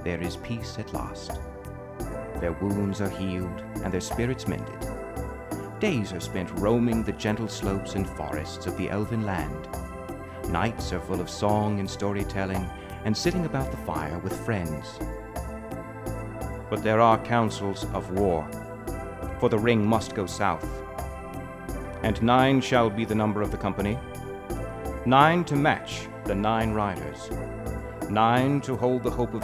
there is peace at last. Their wounds are healed and their spirits mended. Days are spent roaming the gentle slopes and forests of the elven land. Nights are full of song and storytelling and sitting about the fire with friends. But there are councils of war, for the ring must go south. And 9 shall be the number of the company, 9 to match the 9 riders, 9 to hold the hope of